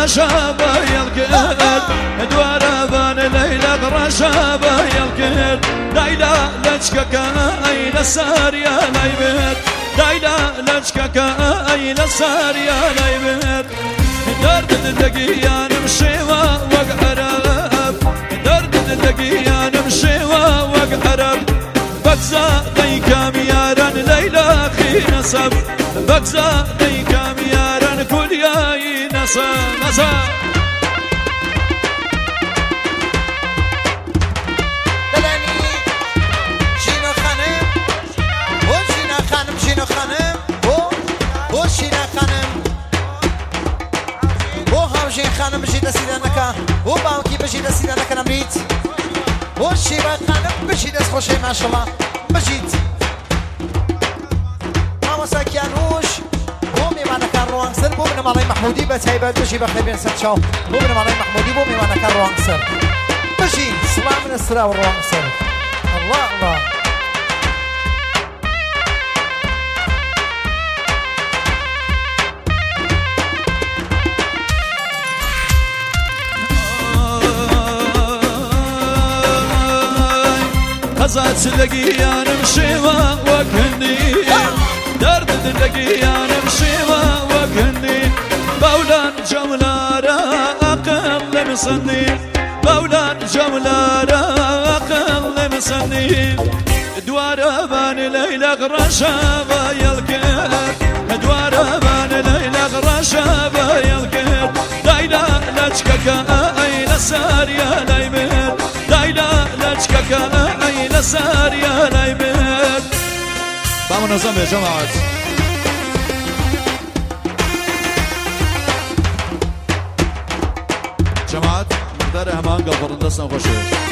غرشابة يلقيت دواربان ليلى غرشابة يلقيت دايلا لجكك أين صار يا ليبت دايلا لجكك أين صار يا ليبت درد تلاقي نمشيوا وقعرب درد تلاقي نمشيوا وقعرب بكزا ديكام يارن ليلى خي نصب بكزا ديكام يارن كل ياي نصب خانم بجي دسيدانك وباوكي بجي دسيدانك نمريت والشيبة خانم بجي دس خوشي ما شاء الله بجيت ما وساكيانوش بومي معنا كان روانسر بومي مالي محمودي بتهيبت بجي بخيبين ستشو بومي مالي محمودي بومي معنا كان روانسر بجي سلام من السرا والروانسر الله الله خزات تلاقي يا نمشيوا وكني درد تلاقي يا نمشيوا وكني بولان جملارا أقل مسني بولان جملارا أقل مسني دوار بان ليلى غرشابة يلقيت دوار بان ليلى غرشابة يلقيت دايلا لجكك أين صار يا ليبت دايلا لجكك أين صار يا ليبت بعمل نظام يا جماعة جماعة مقدار همان قبل فرندسنا خوشي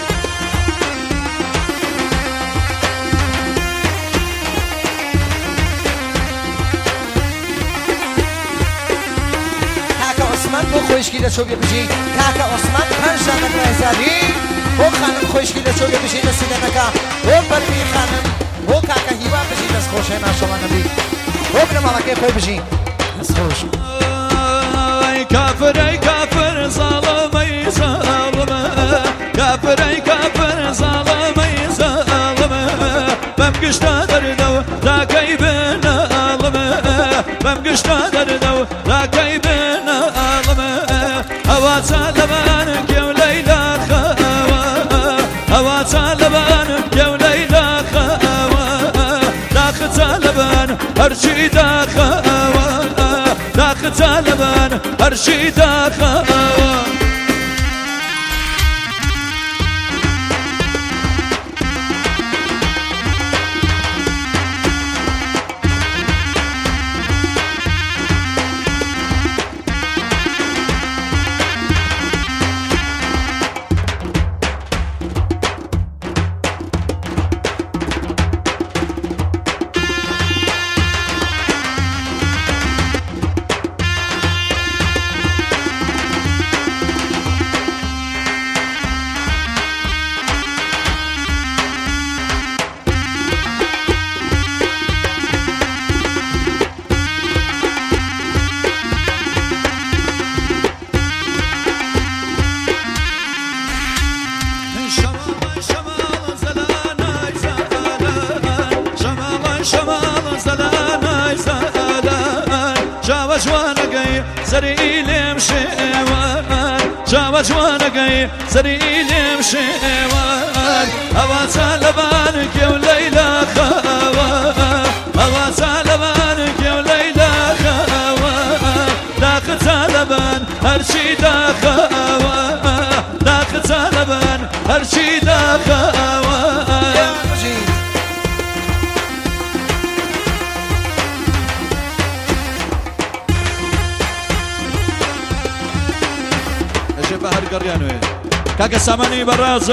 عثمان بو خوشکی لشو بجی کاکا عثمان پنج دانه هزاری بو خانم خوشکی لشو بجی رسیده نکا بو پروی خانم بو کاکا هیوا بجی دست خوشه ماشاءالله نبی بو بنا مالکه خوی بجی دست خوش ای کافر ظالم ای ظالم کافر ای کافر ظالم ای ظالم بم گشتا دردو دا کی بین عالم بم گشتا دردو دا کی بین هوا لبانك يا ليلى خوا هوا لبانك يا ليلى خوا داخت لبان هرشي داخوا داخت لبان هرشي داخوا سري مشيوان جاوج وانا جاي سري مشيوان هوا سالبانك يا ليلى خوا هوا سالبانك يا ليلى خوا داخل سالبان هرشي داخوا داخل سالبان هرشي داخوا بهر قريانو كاكا ساماني براز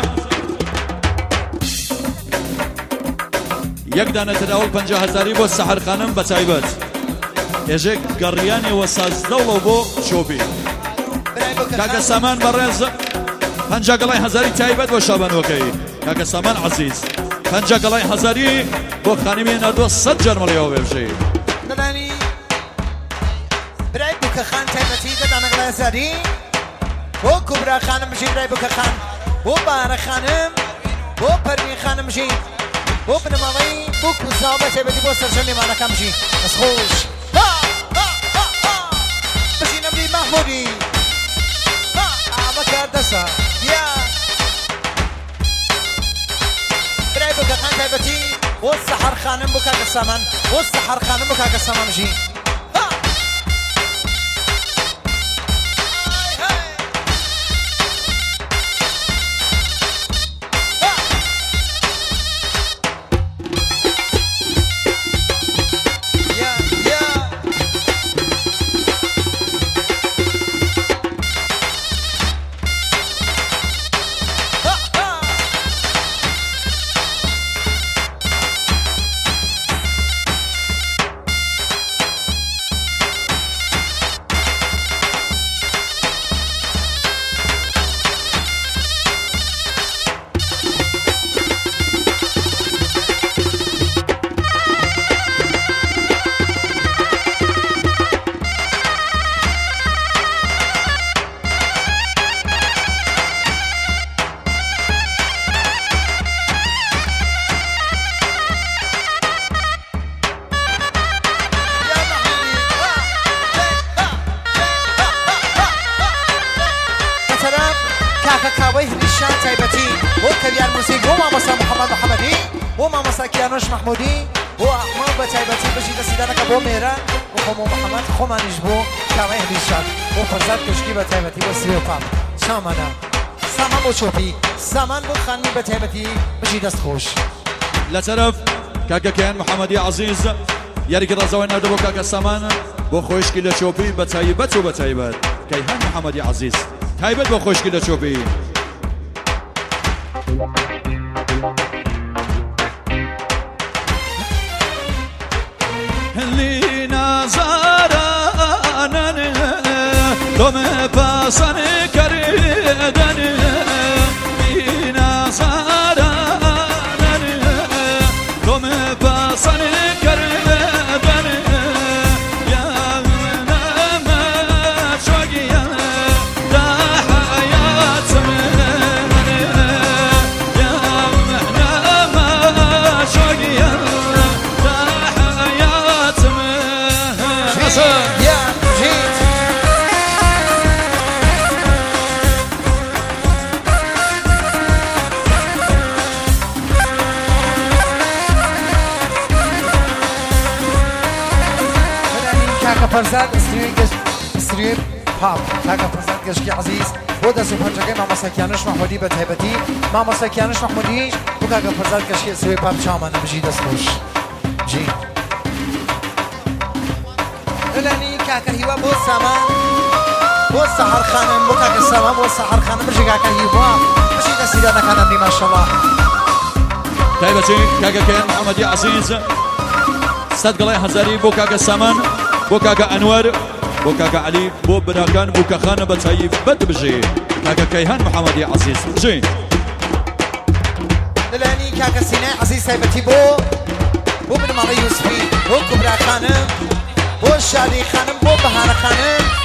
يقدر نتداول 50,000 بو السحر خانم بتايبت يجيك قرياني وساز دولة بو شوبي كاكا سامان براز 50,000 تايبت بو شابان وكي كاكا سامان عزيز 50,000 بو خانمي ندو 100 جرمالي او بيمشي دلاني براي بك خان تايبتي دانا جاگلای هزاری بو کبرا خانم بجی برای بو خان بو بار خانم بو پروین خانم بجی بو بنماوی بو کوزا بچه بدی بو سرجمی مانا کم بجی از خوش بجی نبی محمودی آما کردسا یا برای بو خان تایبتی بو سحر خانم بو کاک سامان بو سحر خانم بو کاک سامان بجی كاكاوي هريشان تايبتي هو كبير موسيقى هو مامسا محمد محمدي هو مامسا كيانوش محمودي هو أحمد بتايبتي بجي دسيدانا كبو ميران وخمو محمد خمانيش بو كاوي هريشان هو فرزاد كشكي بتايبتي وسريو قام شامانا سامان بو شوبي سامان بو خاني بتايبتي بجي دست خوش لطرف كاكا كيان محمدي عزيز يارك رزاوي نادو بو كاكا سامان بو خوشكي لشوبي بتايبت وبتايبت كيهان محمدي عزيز تايبت بو خوشكي لشوبي اللي نازارانا دوم باسن كردن اللي نازارانا دوم باسن كردن يا نما شوقيا دا حياة من يا نما شوقيا دا حياة من يا جيت كاكا فرزاد استريب باب كاكا فرزاد قشكي عزيز بودا سوبرجاكي ماما ساكيانوش محمودي بتهيبتي ماما ساكيانوش محمودي وكاكا فرزاد قشكي استريب باب شامان بجي دسموش جي الاني كاكا هيوا بو سامان بو سحر خانم بو كاكا سامان بو سحر خانم بجي كاكا هيوا بجي دسيدانا كان ما شاء الله تايبتي كاكا كيان محمدي عزيز استاد قلاي هزاري بو كاكا سامان بو كاكا انور بو كاكا علي بو براكان بو كاخان بتايب بد بجي كاكا كيهان محمدي عزيز جي لاني كاكا سيناء عزيز تايبتي بو بن مالي يوسفي بو كبرى خانم بو شادي خانم بو بهار خانم